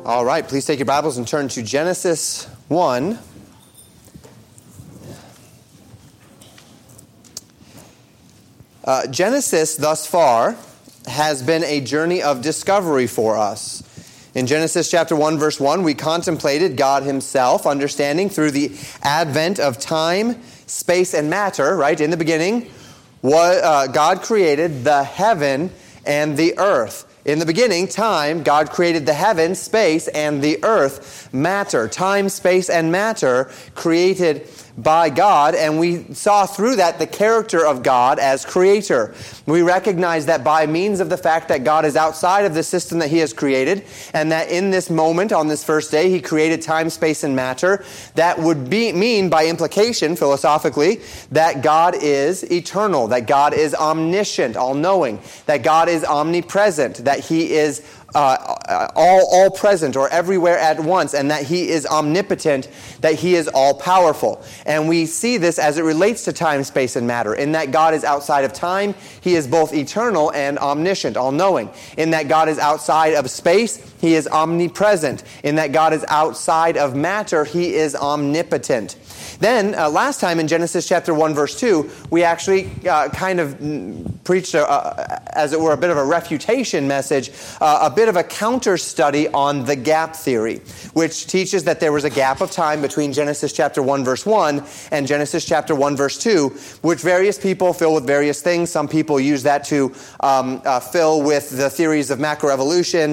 All right, please take your Bibles and turn to Genesis 1. Genesis, thus far, has been a journey of discovery for us. In Genesis chapter 1, verse 1, we contemplated God himself, understanding through the advent of time, space, and matter, right? In the beginning, God created the heaven and the earth. In the beginning, time, God created the heaven, space, and the earth, matter. Time, space, and matter created by God, and we saw through that the character of God as creator. We recognize that by means of the fact that God is outside of the system that he has created, and that in this moment, on this first day, he created time, space, and matter, that would mean by implication, philosophically, that God is eternal, that God is omniscient, all-knowing, that God is omnipresent, that he is all present or everywhere at once, and that he is omnipotent, that he is all-powerful. And we see this as it relates to time, space, and matter. In that God is outside of time, he is both eternal and omniscient, all-knowing. In that God is outside of space, he is omnipresent. In that God is outside of matter, he is omnipotent. Then, last time in Genesis chapter 1, verse 2, we actually kind of preached, as it were, a bit of a refutation message, a bit of a counter study on the gap theory, which teaches that there was a gap of time between Genesis chapter 1, verse 1 and Genesis chapter 1, verse 2, which various people fill with various things. Some people use that to fill with the theories of macroevolution,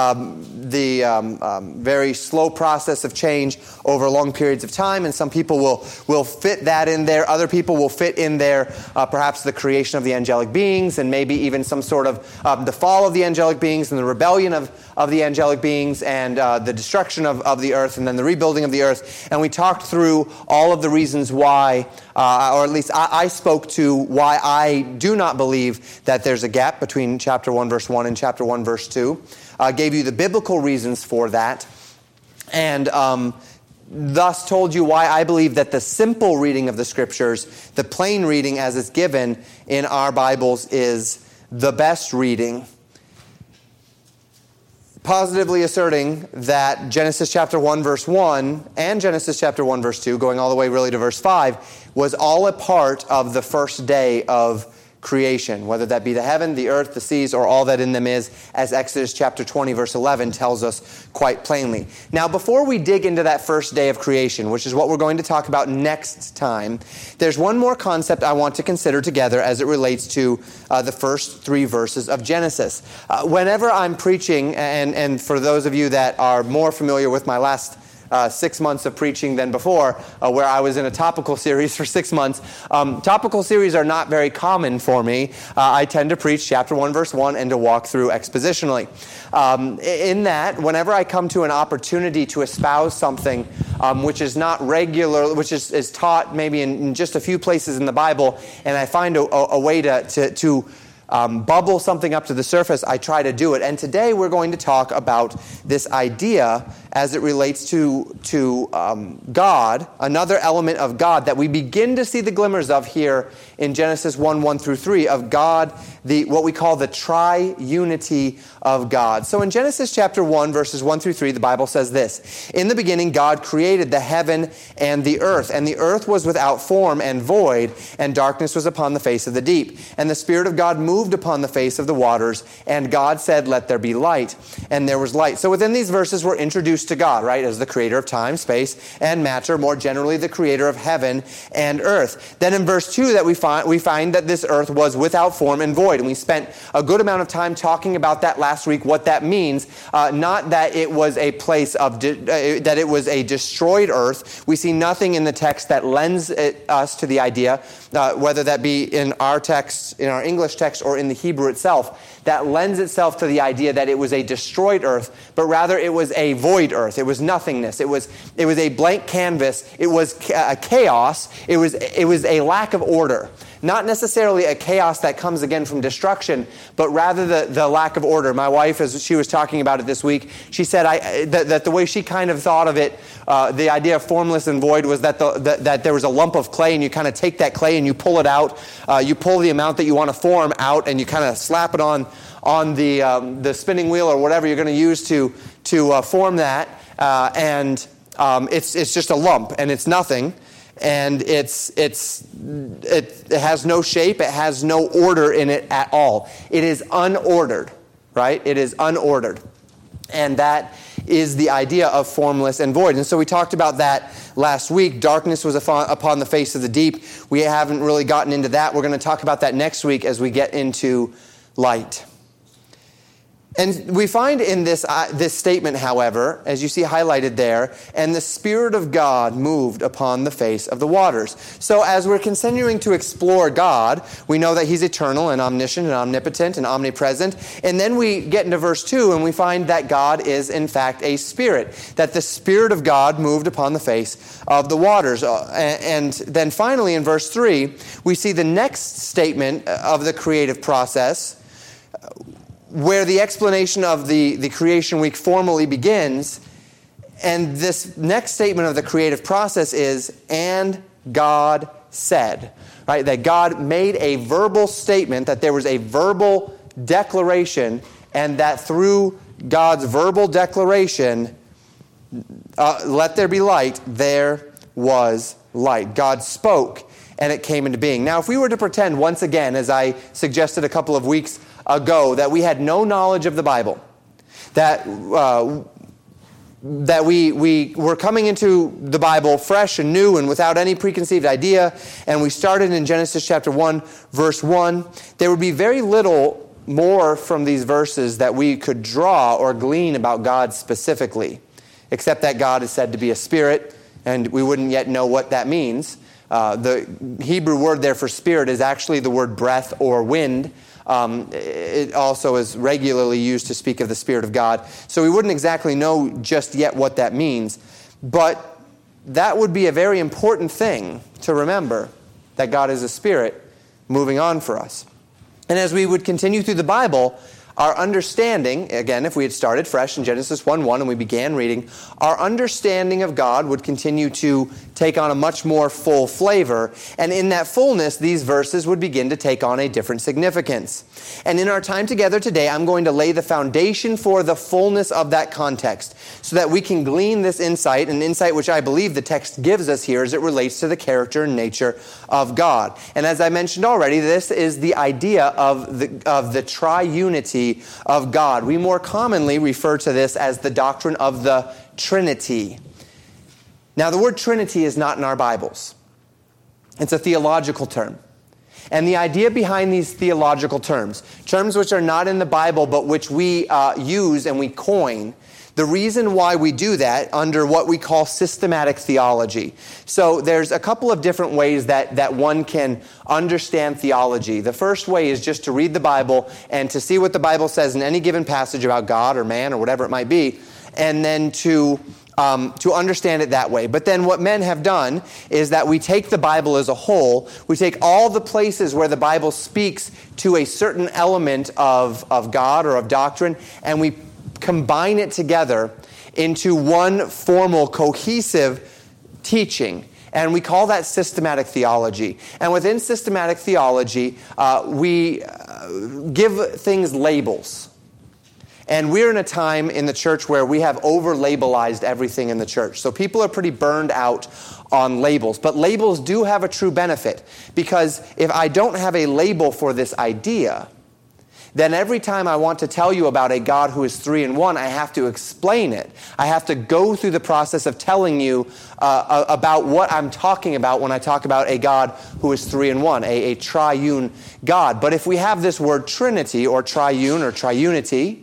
the very slow process of change over long periods of time, and some people will fit that in there. Other people will fit in there perhaps the creation of the angelic beings, and maybe even some sort of the fall of the angelic beings and the rebellion of the angelic beings, and the destruction of the earth, and then the rebuilding of the earth. And we talked through all of the reasons why, or at least I spoke to why I do not believe that there's a gap between chapter 1, verse 1 and chapter 1, verse 2. Gave you the biblical reasons for that. And thus told you why I believe that the simple reading of the Scriptures, the plain reading as it's given in our Bibles, is the best reading. Positively asserting that Genesis chapter 1, verse 1 and Genesis chapter 1, verse 2, going all the way really to verse 5, was all a part of the first day of creation, whether that be the heaven, the earth, the seas, or all that in them is, as Exodus chapter 20, verse 11 tells us quite plainly. Now, before we dig into that first day of creation, which is what we're going to talk about next time, there's one more concept I want to consider together as it relates to the first three verses of Genesis. Whenever I'm preaching, and for those of you that are more familiar with my last 6 months of preaching than before, where I was in a topical series for 6 months. Topical series are not very common for me. I tend to preach chapter 1, verse 1 and to walk through expositionally. In that, whenever I come to an opportunity to espouse something which is not regular, which is taught maybe in just a few places in the Bible, and I find a way to bubble something up to the surface, I try to do it. And today we're going to talk about this idea as it relates to God, another element of God that we begin to see the glimmers of here in Genesis 1 through 3, of God, what we call the tri-unity of God. So in Genesis chapter 1, verses 1 through 3, the Bible says this: "In the beginning God created the heaven and the earth was without form and void, and darkness was upon the face of the deep. And the Spirit of God moved upon the face of the waters, and God said, 'Let there be light.' And there was light." So within these verses we're introduced to God, right, as the creator of time, space, and matter, more generally the creator of heaven and earth. Then in verse 2 that we find that this earth was without form and void. And we spent a good amount of time talking about that last week, what that means. Not that it was a place of, that it was a destroyed earth. We see nothing in the text that lends us to the idea, whether that be in our text, in our English text, or in the Hebrew itself, that lends itself to the idea that it was a destroyed earth, but rather it was a void earth. It was nothingness. It was a blank canvas. It was a chaos. It was a lack of order. Not necessarily a chaos that comes again from destruction, but rather the lack of order. My wife, as she was talking about it this week, she said that the way she kind of thought of it, the idea of formless and void, was that there was a lump of clay, and you kind of take that clay and you pull it out. You pull the amount that you want to form out, and you kind of slap it on the spinning wheel or whatever you're going to use to form that, and it's just a lump, and it's nothing, and it has no shape, it has no order in it at all. It is unordered, right? It is unordered. And that is the idea of formless and void. And so we talked about that last week. Darkness was upon the face of the deep. We haven't really gotten into that. We're going to talk about that next week as we get into light. And we find in this statement, however, as you see highlighted there, and the Spirit of God moved upon the face of the waters. So as we're continuing to explore God, we know that He's eternal and omniscient and omnipotent and omnipresent. And then we get into verse 2 and we find that God is in fact a spirit, that the Spirit of God moved upon the face of the waters. And then finally in verse 3, we see the next statement of the creative process, where the explanation of the creation week formally begins. And this next statement of the creative process is, and God said, right? That God made a verbal statement, that there was a verbal declaration, and that through God's verbal declaration, let there be light, there was light. God spoke, and it came into being. Now, if we were to pretend once again, as I suggested a couple of weeks ago, that we had no knowledge of the Bible, that we were coming into the Bible fresh and new and without any preconceived idea, and we started in Genesis chapter 1, verse 1, there would be very little more from these verses that we could draw or glean about God specifically, except that God is said to be a spirit, and we wouldn't yet know what that means. The Hebrew word there for spirit is actually the word breath or wind. It also is regularly used to speak of the Spirit of God. So we wouldn't exactly know just yet what that means. But that would be a very important thing to remember, that God is a spirit moving on for us. And as we would continue through the Bible, our understanding, again, if we had started fresh in Genesis 1:1 and we began reading, our understanding of God would continue to take on a much more full flavor. And in that fullness, these verses would begin to take on a different significance. And in our time together today, I'm going to lay the foundation for the fullness of that context so that we can glean this insight, an insight which I believe the text gives us here as it relates to the character and nature of God. And as I mentioned already, this is the idea of the triunity of God. We more commonly refer to this as the doctrine of the Trinity. Now, the word Trinity is not in our Bibles. It's a theological term. And the idea behind these theological terms which are not in the Bible but which we use and we coin, the reason why we do that under what we call systematic theology. So there's a couple of different ways that one can understand theology. The first way is just to read the Bible and to see what the Bible says in any given passage about God or man or whatever it might be, and then to understand it that way. But then what men have done is that we take the Bible as a whole, we take all the places where the Bible speaks to a certain element of God or of doctrine, and we combine it together into one formal, cohesive teaching. And we call that systematic theology. And within systematic theology, we give things labels. And we're in a time in the church where we have over-labelized everything in the church. So people are pretty burned out on labels. But labels do have a true benefit, because if I don't have a label for this idea, then every time I want to tell you about a God who is 3 in 1, I have to explain it. I have to go through the process of telling you about what I'm talking about when I talk about a God who is 3 in 1, a triune God. But if we have this word Trinity or triune or triunity,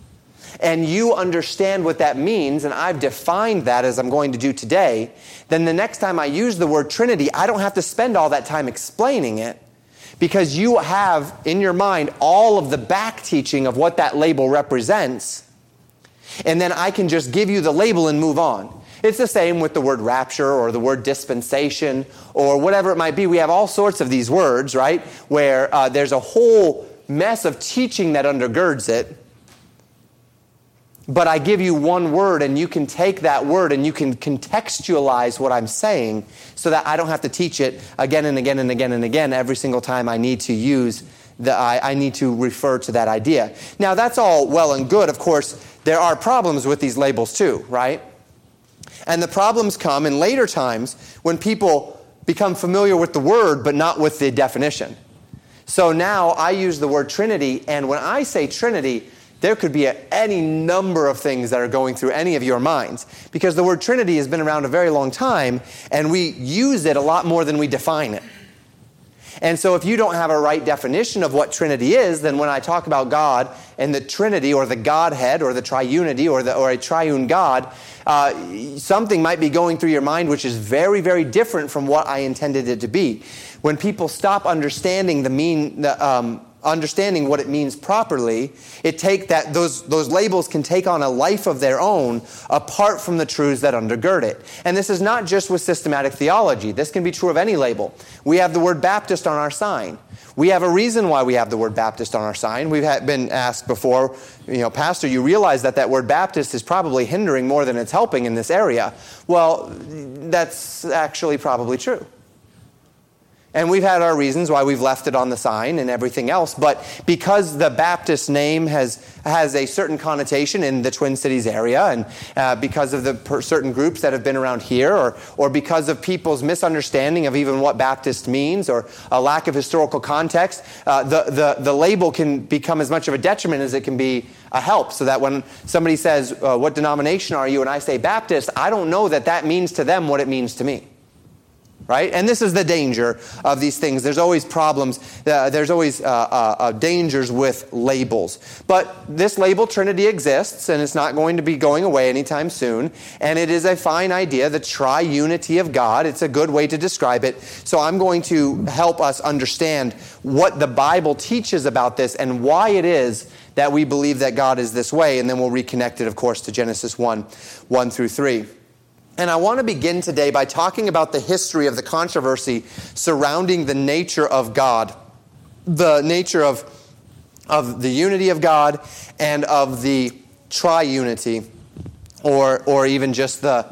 and you understand what that means, and I've defined that as I'm going to do today, then the next time I use the word Trinity, I don't have to spend all that time explaining it, because you have in your mind all of the back teaching of what that label represents, and then I can just give you the label and move on. It's the same with the word rapture or the word dispensation or whatever it might be. We have all sorts of these words, right, where there's a whole mess of teaching that undergirds it. But I give you one word, and you can take that word and you can contextualize what I'm saying so that I don't have to teach it again and again and again and again every single time I need to refer to that idea. Now, that's all well and good. Of course, there are problems with these labels too, right? And the problems come in later times when people become familiar with the word but not with the definition. So now I use the word Trinity, and when I say Trinity, there could be any number of things that are going through any of your minds, because the word Trinity has been around a very long time, and we use it a lot more than we define it. And so if you don't have a right definition of what Trinity is, then when I talk about God and the Trinity or the Godhead or the triunity or a triune God, something might be going through your mind which is very, very different from what I intended it to be. When people stop understanding understanding what it means properly, those labels can take on a life of their own apart from the truths that undergird it. And this is not just with systematic theology. This can be true of any label. We have the word Baptist on our sign. We have a reason why we have the word Baptist on our sign. We've been asked before, Pastor, you realize that word Baptist is probably hindering more than it's helping in this area. Well, that's actually probably true. And we've had our reasons why we've left it on the sign and everything else. But because the Baptist name has a certain connotation in the Twin Cities area, and because of the certain groups that have been around here, or because of people's misunderstanding of even what Baptist means, or a lack of historical context, the label can become as much of a detriment as it can be a help. So that when somebody says, what denomination are you? And I say Baptist, I don't know that means to them what it means to me. Right? And this is the danger of these things. There's always problems. There's always dangers with labels. But this label, Trinity, exists, and it's not going to be going away anytime soon. And it is a fine idea, the triunity of God. It's a good way to describe it. So I'm going to help us understand what the Bible teaches about this and why it is that we believe that God is this way. And then we'll reconnect it, of course, to Genesis 1 through 3. And I want to begin today by talking about the history of the controversy surrounding the nature of God, the nature of the unity of God and of the triunity, or even just the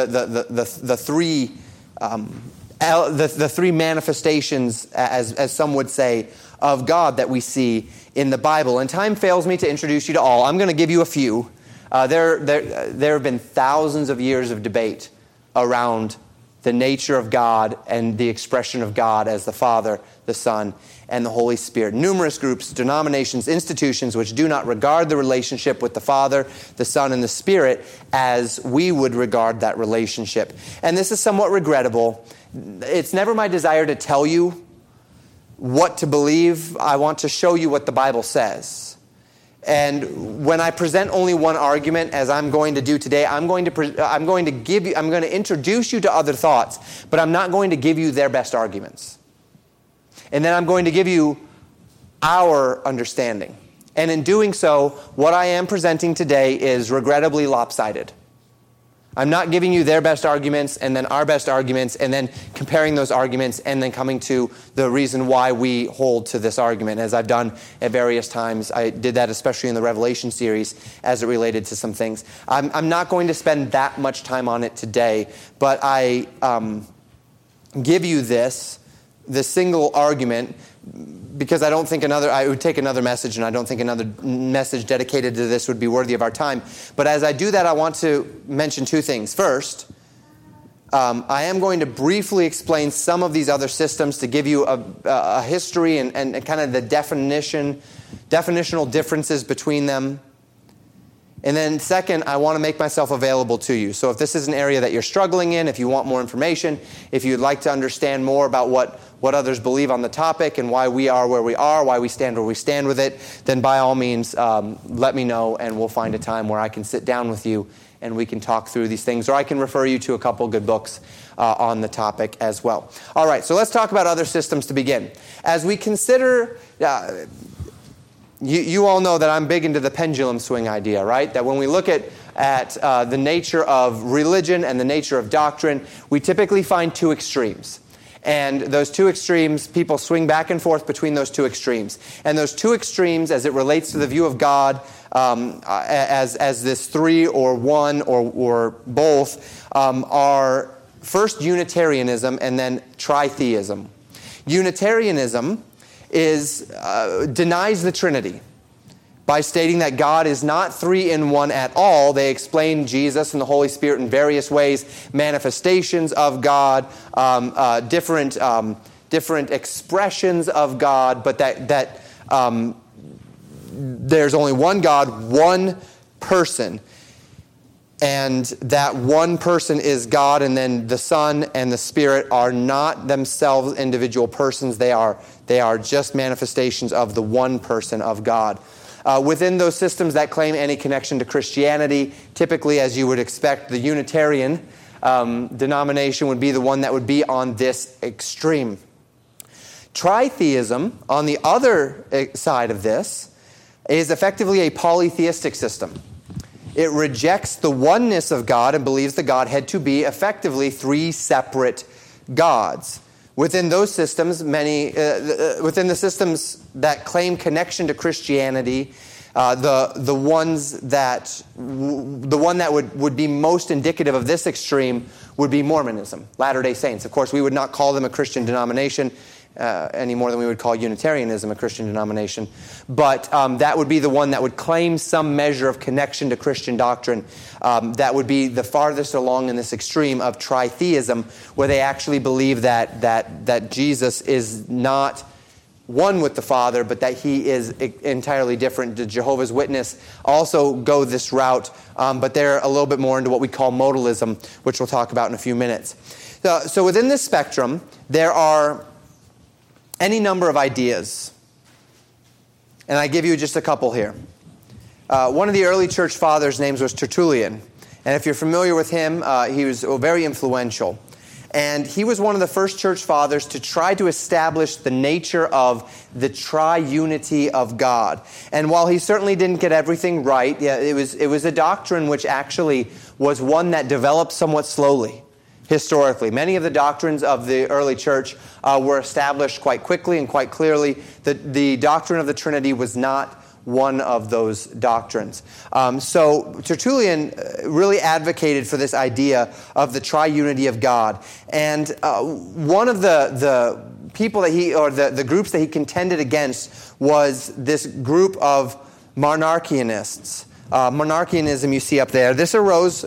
three manifestations, as some would say, of God that we see in the Bible. And time fails me to introduce you to all. I'm going to give you a few. There have been thousands of years of debate around the nature of God and the expression of God as the Father, the Son, and the Holy Spirit. Numerous groups, denominations, institutions which do not regard the relationship with the Father, the Son, and the Spirit as we would regard that relationship. And this is somewhat regrettable. It's never my desire to tell you what to believe. I want to show you what the Bible says. And when I present only one argument, as I'm going to do today, I'm going to introduce you to other thoughts, but I'm not going to give you their best arguments. And then I'm going to give you our understanding. And in doing so, what I am presenting today is regrettably lopsided. I'm not giving you their best arguments and then our best arguments and then comparing those arguments and then coming to the reason why we hold to this argument, as I've done at various times. I did that especially in the Revelation series as it related to some things. I'm not going to spend that much time on it today, but I give you this single argument because I don't think I would take another message, and I don't think another message dedicated to this would be worthy of our time. But as I do that, I want to mention two things. First, I am going to briefly explain some of these other systems to give you a history and kind of the definitional differences between them. And then second, I want to make myself available to you. So if this is an area that you're struggling in, if you want more information, if you'd like to understand more about what others believe on the topic and why we are where we are, why we stand where we stand with it, then by all means, let me know, and we'll find a time where I can sit down with you and we can talk through these things. Or I can refer you to a couple good books on the topic as well. All right, so let's talk about other systems to begin. As we consider... You all know that I'm big into the pendulum swing idea, right? That when we look at the nature of religion and the nature of doctrine, we typically find two extremes. And those two extremes, people swing back and forth between those two extremes. And those two extremes, as it relates to the view of God, as this three or one or both, are first Unitarianism and then tritheism. Unitarianism denies the Trinity by stating that God is not three in one at all. They explain Jesus and the Holy Spirit in various ways, manifestations of God, different expressions of God, but that there's only one God, one person, and that one person is God, and then the Son and the Spirit are not themselves individual persons. They are just manifestations of the one person of God. Within those systems that claim any connection to Christianity, typically, as you would expect, the Unitarian denomination would be the one that would be on this extreme. Tritheism, on the other side of this, is effectively a polytheistic system. It rejects the oneness of God and believes the Godhead to be effectively three separate gods. Within those systems, within the systems that claim connection to Christianity, the one that would be most indicative of this extreme would be Mormonism, Latter-day Saints. Of course, we would not call them a Christian denomination any more than we would call Unitarianism a Christian denomination. But that would be the one that would claim some measure of connection to Christian doctrine. That would be the farthest along in this extreme of tritheism, where they actually believe that Jesus is not one with the Father, but that he is entirely different. The Jehovah's Witness also go this route, but they're a little bit more into what we call modalism, which we'll talk about in a few minutes. So within this spectrum, there are any number of ideas. And I give you just a couple here. One of the early church fathers' names was Tertullian. And if you're familiar with him, he was very influential. And he was one of the first church fathers to try to establish the nature of the triunity of God. And while he certainly didn't get everything right, it was a doctrine which actually was one that developed somewhat slowly. Historically, many of the doctrines of the early church were established quite quickly and quite clearly. The doctrine of the Trinity was not one of those doctrines. So Tertullian really advocated for this idea of the triunity of God. And one of the people that the groups that he contended against was this group of monarchianists. Monarchianism you see up there. This arose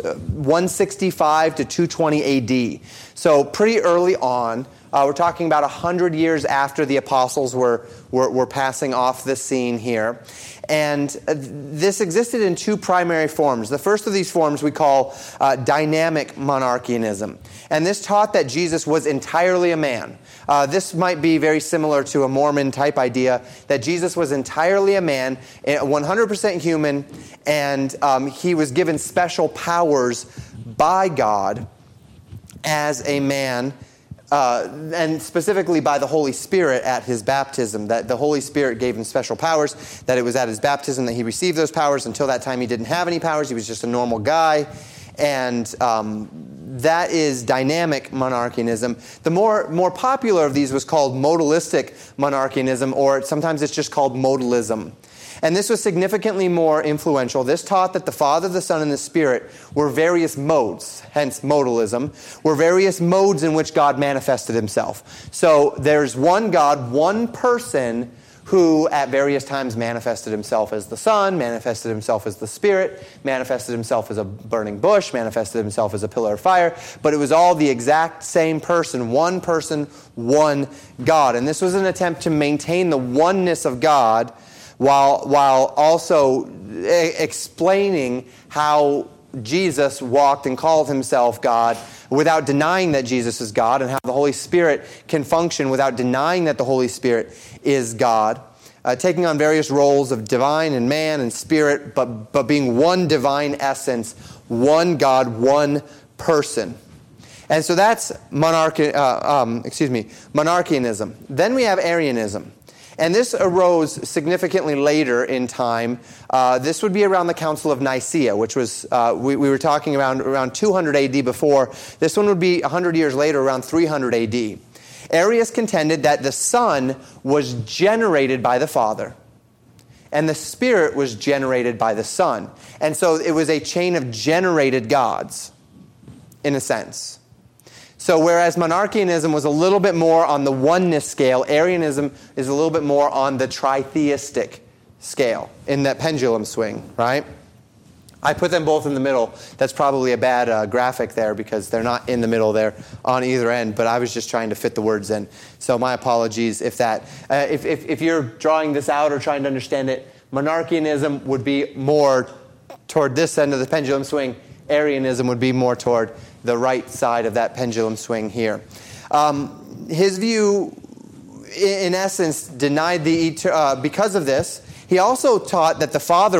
165 to 220 AD. So pretty early on. We're talking about 100 years after the apostles were passing off the scene here. And this existed in two primary forms. The first of these forms we call dynamic monarchianism. And this taught that Jesus was entirely a man. This might be very similar to a Mormon type idea, that Jesus was entirely a man, 100% human, and he was given special powers by God as a man, and specifically by the Holy Spirit at his baptism, that the Holy Spirit gave him special powers, that it was at his baptism that he received those powers. Until that time he didn't have any powers, he was just a normal guy. And that is dynamic monarchianism. The more popular of these was called modalistic monarchianism, or sometimes it's just called modalism. And this was significantly more influential. This taught that the Father, the Son, and the Spirit were various modes, hence modalism, were various modes in which God manifested himself. So there's one God, one person, who at various times manifested himself as the Son, manifested himself as the Spirit, manifested himself as a burning bush, manifested himself as a pillar of fire, but it was all the exact same person, one God. And this was an attempt to maintain the oneness of God while also explaining how Jesus walked and called himself God without denying that Jesus is God, and how the Holy Spirit can function without denying that the Holy Spirit is God, taking on various roles of divine and man and spirit, but being one divine essence, one God, one person. And so that's monarchianism. Then we have Arianism. And this arose significantly later in time. This would be around the Council of Nicaea, which was, we were talking around 200 AD before. This one would be 100 years later, around 300 AD. Arius contended that the Son was generated by the Father, and the Spirit was generated by the Son. And so it was a chain of generated gods, in a sense. So whereas monarchianism was a little bit more on the oneness scale, Arianism is a little bit more on the tritheistic scale, in that pendulum swing, right? I put them both in the middle. That's probably a bad graphic there because they're not in the middle. They're on either end, but I was just trying to fit the words in. So my apologies if that. If you're drawing this out or trying to understand it, monarchianism would be more toward this end of the pendulum swing. Arianism would be more toward the right side of that pendulum swing here. His view, in essence, denied the because of this. He also taught that the Father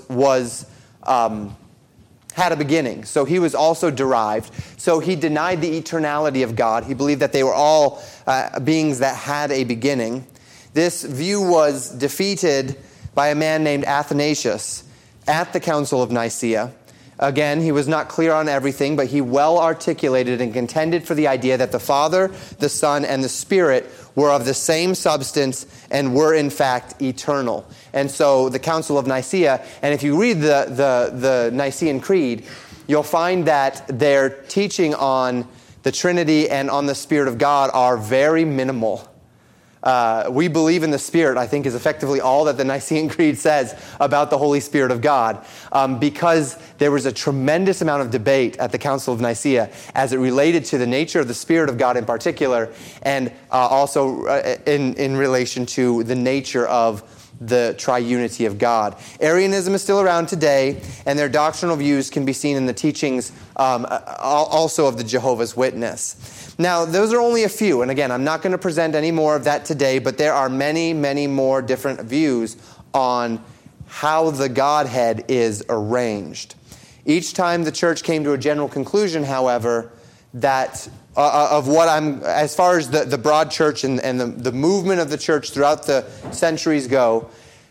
had a beginning, so he was also derived. So he denied the eternality of God. He believed that they were all beings that had a beginning. This view was defeated by a man named Athanasius at the Council of Nicaea. Again, he was not clear on everything, but he well articulated and contended for the idea that the Father, the Son, and the Spirit were of the same substance and were in fact eternal. And so the Council of Nicaea, and if you read the Nicene Creed, you'll find that their teaching on the Trinity and on the Spirit of God are very minimal. We believe in the Spirit, I think, is effectively all that the Nicene Creed says about the Holy Spirit of God, because there was a tremendous amount of debate at the Council of Nicaea as it related to the nature of the Spirit of God in particular, and also in relation to the nature of the triunity of God. Arianism is still around today, and their doctrinal views can be seen in the teachings also of the Jehovah's Witness. Now, those are only a few, and again, I'm not going to present any more of that today, but there are many, many more different views on how the Godhead is arranged. Each time the church came to a general conclusion, however, that of what as far as the broad church and the movement of the church throughout the centuries go,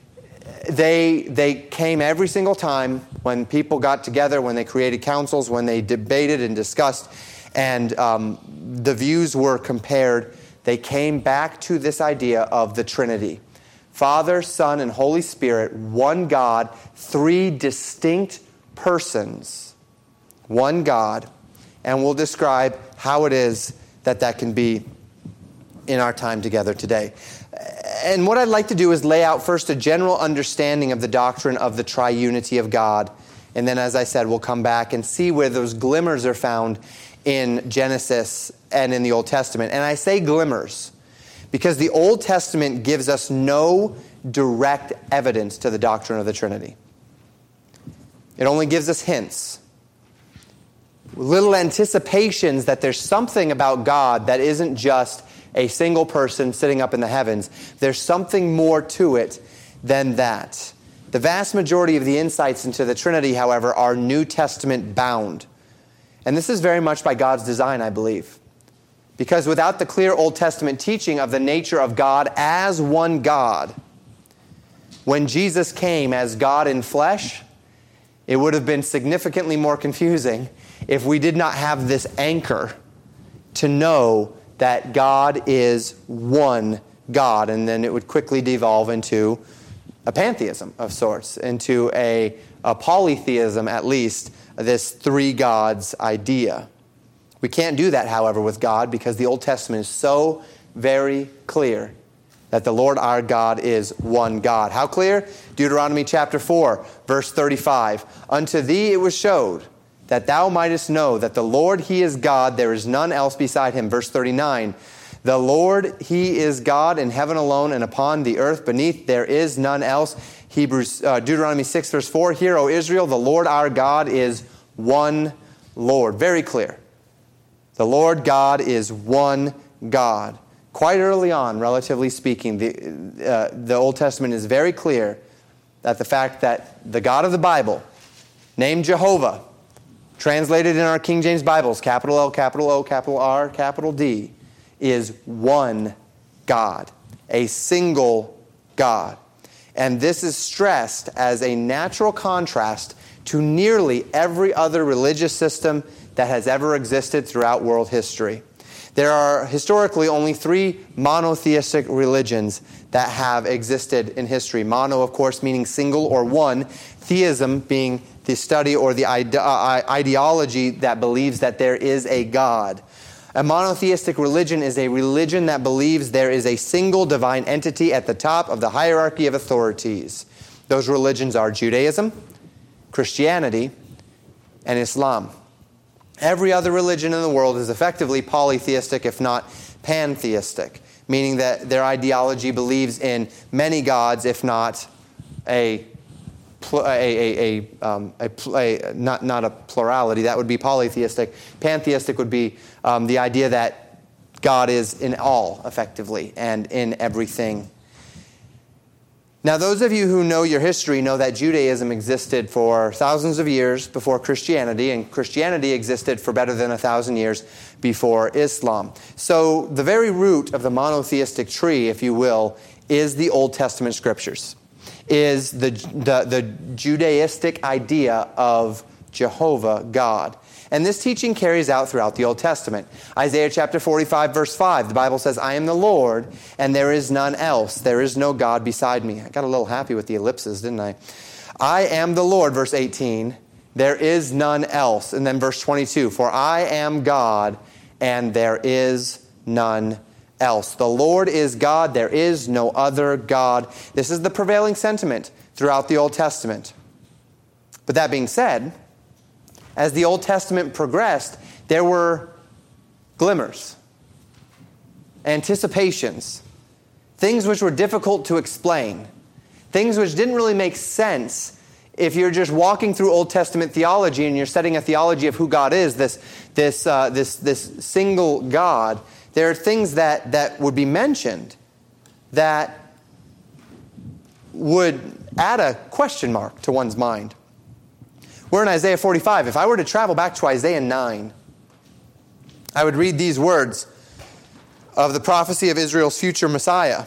they came every single time when people got together, when they created councils, when they debated and discussed, and the views were compared. They came back to this idea of the Trinity. Father, Son, and Holy Spirit, one God, three distinct persons, one God. And we'll describe how it is that can be in our time together today. And what I'd like to do is lay out first a general understanding of the doctrine of the triunity of God. And then, as I said, we'll come back and see where those glimmers are found in Genesis and in the Old Testament. And I say glimmers because the Old Testament gives us no direct evidence to the doctrine of the Trinity. It only gives us hints. Little anticipations that there's something about God that isn't just a single person sitting up in the heavens. There's something more to it than that. The vast majority of the insights into the Trinity, however, are New Testament bound. And this is very much by God's design, I believe. Because without the clear Old Testament teaching of the nature of God as one God, when Jesus came as God in flesh, it would have been significantly more confusing if we did not have this anchor to know that God is one God. And then it would quickly devolve into a pantheism of sorts, into a polytheism at least, this three gods idea. We can't do that, however, with God because the Old Testament is so very clear that the Lord our God is one God. How clear? Deuteronomy chapter 4, verse 35. Unto thee it was showed that thou mightest know that the Lord, He is God, there is none else beside Him. Verse 39. The Lord, He is God in heaven alone, and upon the earth beneath there is none else. Deuteronomy 6, verse 4. Hear, O Israel, the Lord our God is one Lord. Very clear. The Lord God is one God. Quite early on, relatively speaking, the Old Testament is very clear that the fact that the God of the Bible, named Jehovah, translated in our King James Bibles, capital L, capital O, capital R, capital D, is one God, a single God. And this is stressed as a natural contrast to nearly every other religious system that has ever existed throughout world history. There are historically only three monotheistic religions that have existed in history. Mono, of course, meaning single or one. Theism being the study or the ideology that believes that there is a God. A monotheistic religion is a religion that believes there is a single divine entity at the top of the hierarchy of authorities. Those religions are Judaism, Christianity, and Islam. Every other religion in the world is effectively polytheistic, if not pantheistic, meaning that their ideology believes in many gods, if not not a plurality. That would be polytheistic. Pantheistic would be the idea that God is in all, effectively, and in everything. Now, those of you who know your history know that Judaism existed for thousands of years before Christianity, and Christianity existed for better than 1,000 years before Islam. So the very root of the monotheistic tree, if you will, is the Old Testament scriptures, is the Judaistic idea of Jehovah God. And this teaching carries out throughout the Old Testament. Isaiah chapter 45, verse 5, the Bible says, I am the Lord, and there is none else. There is no God beside me. I got a little happy with the ellipses, didn't I? I am the Lord, verse 18, there is none else. And then verse 22, for I am God, and there is none else. The Lord is God, there is no other God. This is the prevailing sentiment throughout the Old Testament. But that being said, as the Old Testament progressed, there were glimmers, anticipations, things which were difficult to explain, things which didn't really make sense if you're just walking through Old Testament theology and you're studying a theology of who God is, this single God. There are things that would be mentioned that would add a question mark to one's mind. We're in Isaiah 45. If I were to travel back to Isaiah 9, I would read these words of the prophecy of Israel's future Messiah.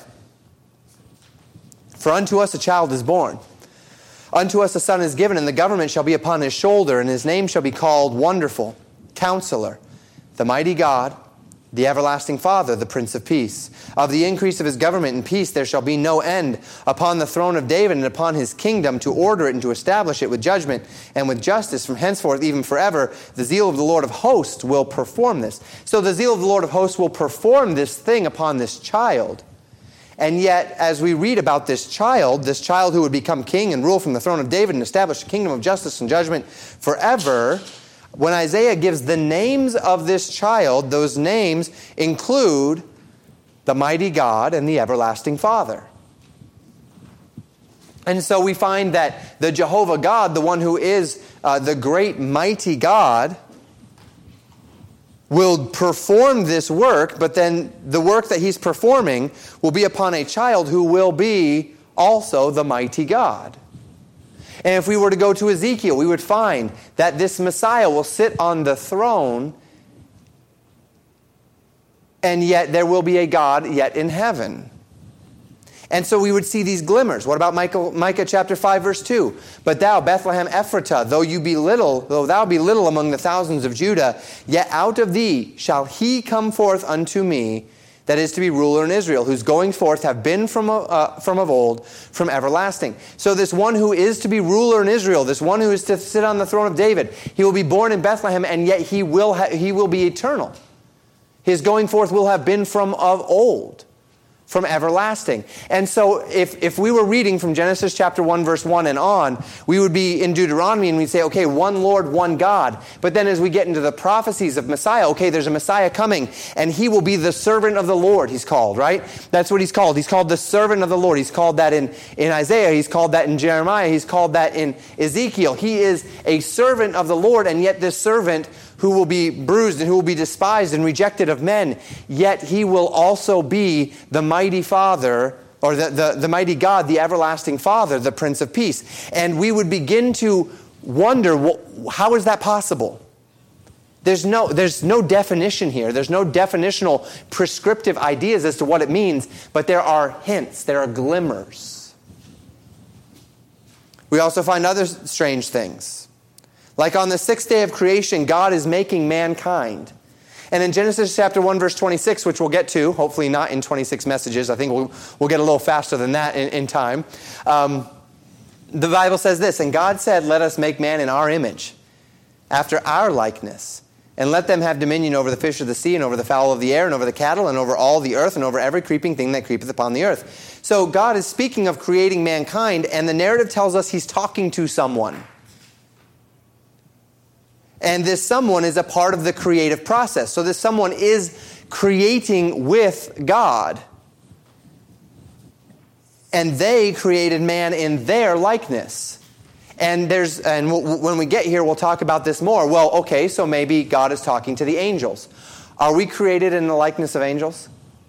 For unto us a child is born. Unto us a son is given, and the government shall be upon his shoulder, and his name shall be called Wonderful, Counselor, the Mighty God, the Everlasting Father, the Prince of Peace. Of the increase of his government and peace there shall be no end upon the throne of David and upon his kingdom, to order it and to establish it with judgment and with justice from henceforth even forever. The zeal of the Lord of hosts will perform this. So the zeal of the Lord of hosts will perform this thing upon this child. And yet, as we read about this child who would become king and rule from the throne of David and establish a kingdom of justice and judgment forever, when Isaiah gives the names of this child, those names include the mighty God and the everlasting Father. And so we find that the Jehovah God, the one who is the great mighty God, will perform this work, but then the work that he's performing will be upon a child who will be also the mighty God. And if we were to go to Ezekiel, we would find that this Messiah will sit on the throne, and yet there will be a God yet in heaven. And so we would see these glimmers. What about Micah chapter 5, verse 2? But thou, Bethlehem Ephratah, though thou be little among the thousands of Judah, yet out of thee shall he come forth unto me, that is to be ruler in Israel, whose going forth have been from of old, from everlasting. So this one who is to be ruler in Israel, this one who is to sit on the throne of David, he will be born in Bethlehem, and yet he will be eternal. His going forth will have been from of old, from everlasting. And so if we were reading from Genesis chapter 1, verse 1 and on, we would be in Deuteronomy and we'd say, okay, one Lord, one God. But then as we get into the prophecies of Messiah, okay, there's a Messiah coming, and he will be the servant of the Lord, he's called, right? That's what he's called. He's called the servant of the Lord. He's called that in Isaiah. He's called that in Jeremiah. He's called that in Ezekiel. He is a servant of the Lord, and yet this servant who will be bruised and who will be despised and rejected of men, yet he will also be the mighty Father, or the mighty God, the everlasting Father, the Prince of Peace. And we would begin to wonder, how is that possible? There's no definition here. There's no definitional prescriptive ideas as to what it means, but there are hints, there are glimmers. We also find other strange things. Like on the sixth day of creation, God is making mankind. And in Genesis chapter 1, verse 26, which we'll get to, hopefully not in 26 messages, I think we'll get a little faster than that in time. The Bible says this, and God said, let us make man in our image, after our likeness. And let them have dominion over the fish of the sea, and over the fowl of the air, and over the cattle, and over all the earth, and over every creeping thing that creepeth upon the earth. So God is speaking of creating mankind, and the narrative tells us he's talking to someone. And this someone is a part of the creative process. So this someone is creating with God. And they created man in their likeness. And when we get here, we'll talk about this more. Well, okay, so maybe God is talking to the angels. Are we created in the likeness of angels?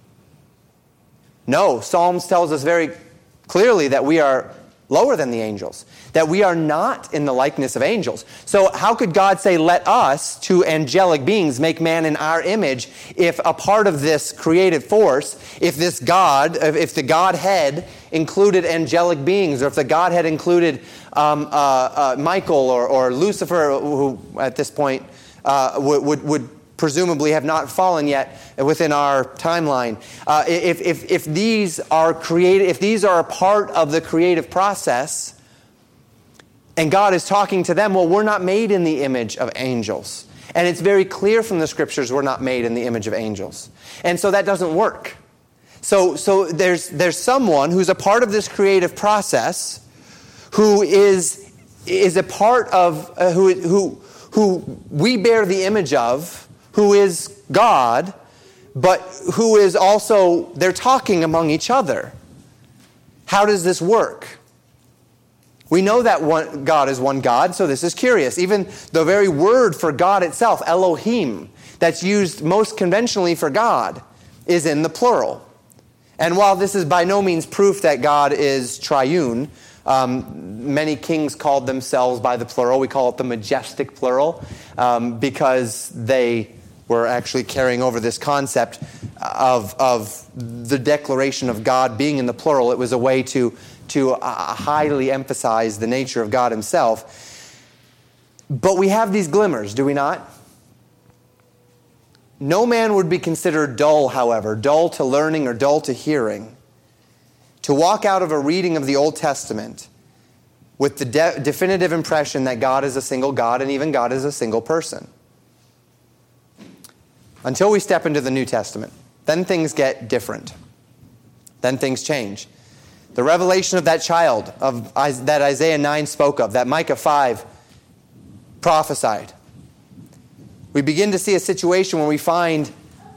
No. Psalms tells us very clearly that we are lower than the angels, that we are not in the likeness of angels. So how could God say, let us, two angelic beings, make man in our image, if a part of this creative force, if the Godhead included angelic beings, or if the Godhead included Michael or Lucifer, who at this point would presumably have not fallen yet within our timeline. If these are created, if these are a part of the creative process, and God is talking to them, well, we're not made in the image of angels. And it's very clear from the scriptures we're not made in the image of angels. And so that doesn't work. So there's someone who's a part of this creative process who is a part of who we bear the image of, who is God, but who is also, they're talking among each other. How does this work? We know that God is one God, so this is curious. Even the very word for God itself, Elohim, that's used most conventionally for God, is in the plural. And while this is by no means proof that God is triune, many kings called themselves by the plural. We call it the majestic plural because they were actually carrying over this concept of the declaration of God being in the plural. It was a way to highly emphasize the nature of God himself. But we have these glimmers, do we not? No man would be considered dull, however, dull to learning or dull to hearing, to walk out of a reading of the Old Testament with the definitive impression that God is a single God and even God is a single person. Until we step into the New Testament. Then things get different. Then things change. The revelation of that child that Isaiah 9 spoke of, that Micah 5 prophesied. We begin to see a situation where we find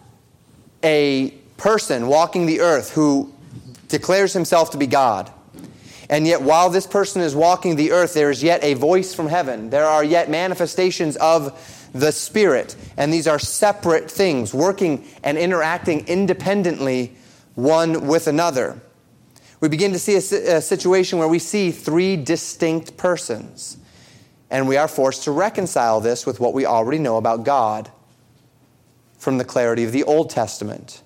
a person walking the earth who declares himself to be God. And yet while this person is walking the earth, there is yet a voice from heaven. There are yet manifestations of the Spirit. And these are separate things, working and interacting independently one with another. We begin to see a situation where we see three distinct persons. And we are forced to reconcile this with what we already know about God from the clarity of the Old Testament.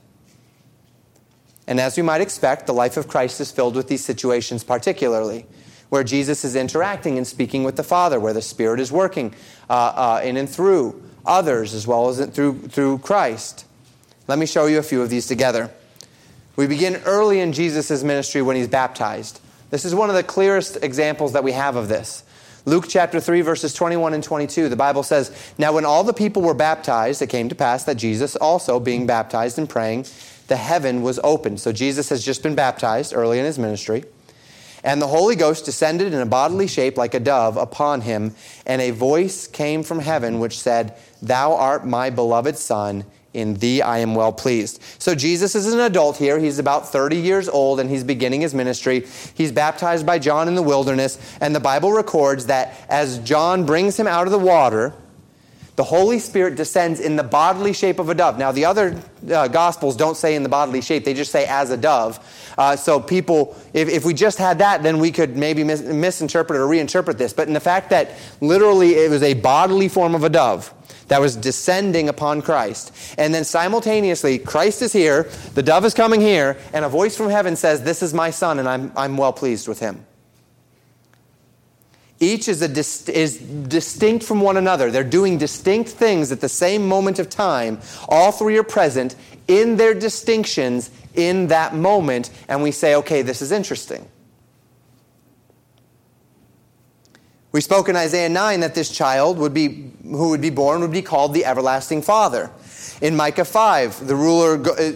And as we might expect, the life of Christ is filled with these situations particularly, where Jesus is interacting and speaking with the Father, where the Spirit is working in and through others as well as through Christ. Let me show you a few of these together. We begin early in Jesus' ministry when he's baptized. This is one of the clearest examples that we have of this. Luke chapter 3, verses 21 and 22, the Bible says, "Now when all the people were baptized, it came to pass that Jesus also, being baptized and praying, the heaven was opened." So Jesus has just been baptized early in his ministry. "And the Holy Ghost descended in a bodily shape like a dove upon him, and a voice came from heaven which said, 'Thou art my beloved Son, in thee I am well pleased.'" So Jesus is an adult here. He's about 30 years old and he's beginning his ministry. He's baptized by John in the wilderness. And the Bible records that as John brings him out of the water, the Holy Spirit descends in the bodily shape of a dove. Now the other Gospels don't say in the bodily shape. They just say as a dove. So people, if we just had that, then we could maybe misinterpret or reinterpret this. But in the fact that literally it was a bodily form of a dove that was descending upon Christ. And then simultaneously, Christ is here, the dove is coming here, and a voice from heaven says, "This is my Son, and I'm well pleased with him." Each is distinct from one another. They're doing distinct things at the same moment of time. All three are present in their distinctions in that moment, and we say, okay, this is interesting. We spoke in Isaiah 9 that this child who would be born would be called the Everlasting Father. In Micah 5, the ruler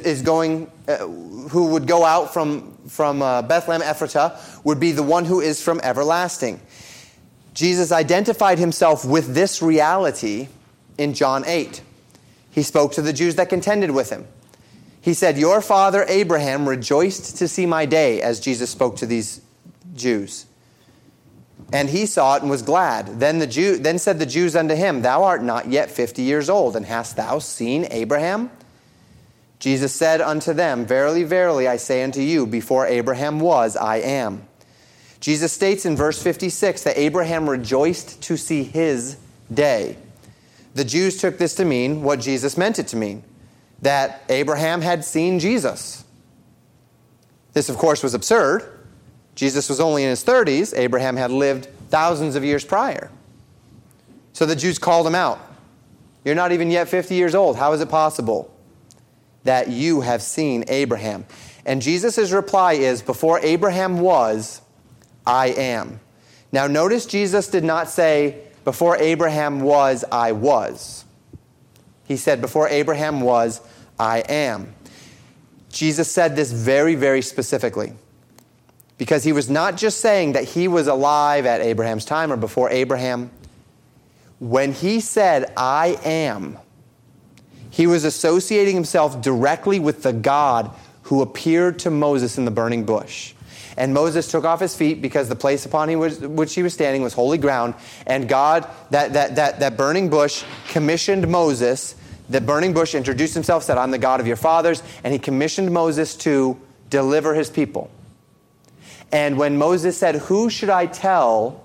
who would go out from Bethlehem Ephratah would be the one who is from everlasting. Jesus identified himself with this reality in John 8. He spoke to the Jews that contended with him. He said, "Your father Abraham rejoiced to see my day," as Jesus spoke to these Jews. "And he saw it and was glad. Then said the Jews unto him, Thou art not yet 50 years old, and hast thou seen Abraham? Jesus said unto them, Verily, verily, I say unto you, before Abraham was, I am." Jesus states in verse 56 that Abraham rejoiced to see his day. The Jews took this to mean what Jesus meant it to mean, that Abraham had seen Jesus. This, of course, was absurd. Jesus was only in his 30s. Abraham had lived thousands of years prior. So the Jews called him out. "You're not even yet 50 years old. How is it possible that you have seen Abraham?" And Jesus' reply is, "Before Abraham was, I am." Now notice Jesus did not say, "Before Abraham was, I was." He said, "Before Abraham was, I am." Jesus said this very, very specifically, because he was not just saying that he was alive at Abraham's time or before Abraham. When he said, "I am," he was associating himself directly with the God who appeared to Moses in the burning bush. And Moses took off his feet because the place upon which he was standing was holy ground. And God, that burning bush, commissioned Moses. The burning bush introduced himself, said, "I'm the God of your fathers." And he commissioned Moses to deliver his people. And when Moses said, "Who should I tell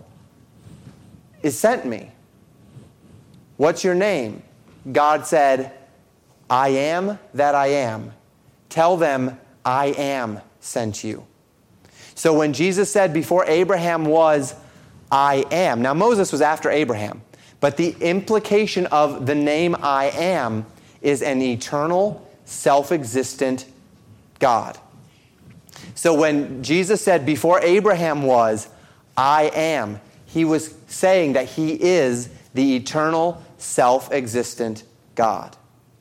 is sent me? What's your name?" God said, "I am that I am. Tell them I am sent you." So when Jesus said, "Before Abraham was, I am." Now Moses was after Abraham. But the implication of the name I am is an eternal, self-existent God. So when Jesus said, "Before Abraham was, I am," he was saying that he is the eternal, self-existent God.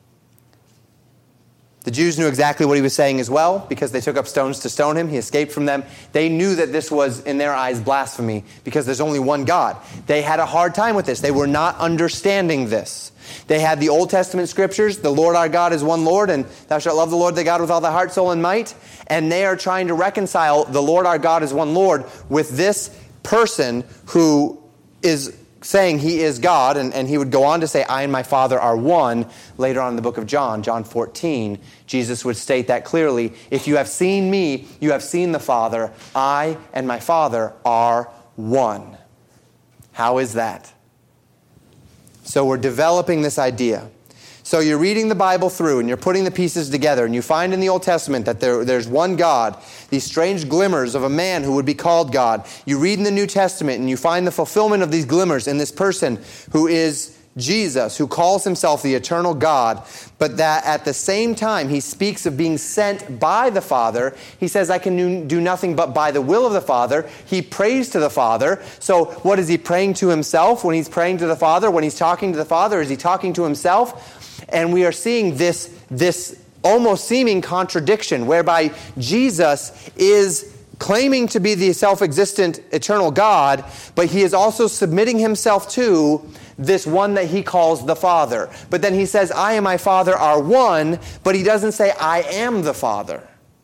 The Jews knew exactly what he was saying as well, because they took up stones to stone him. He escaped from them. They knew that this was, in their eyes, blasphemy, because there's only one God. They had a hard time with this. They were not understanding this. They had the Old Testament scriptures, "The Lord our God is one Lord, and thou shalt love the Lord thy God with all thy heart, soul, and might." And they are trying to reconcile "the Lord our God is one Lord" with this person who is saying he is God, and he would go on to say, "I and my Father are one." Later on in the book of John 14, Jesus would state that clearly. "If you have seen me, you have seen the Father. I and my Father are one." How is that? So we're developing this idea. So you're reading the Bible through and you're putting the pieces together, and you find in the Old Testament that there's one God, these strange glimmers of a man who would be called God. You read in the New Testament and you find the fulfillment of these glimmers in this person who is Jesus, who calls himself the eternal God, but that at the same time he speaks of being sent by the Father. He says, "I can do nothing but by the will of the Father." He prays to the Father. So what is he praying to himself when he's praying to the Father? When he's talking to the Father, is he talking to himself? And we are seeing this almost seeming contradiction whereby Jesus is claiming to be the self-existent eternal God, but he is also submitting himself to this one that he calls the Father. But then he says, "I and my Father are one," but he doesn't say, "I am the Father."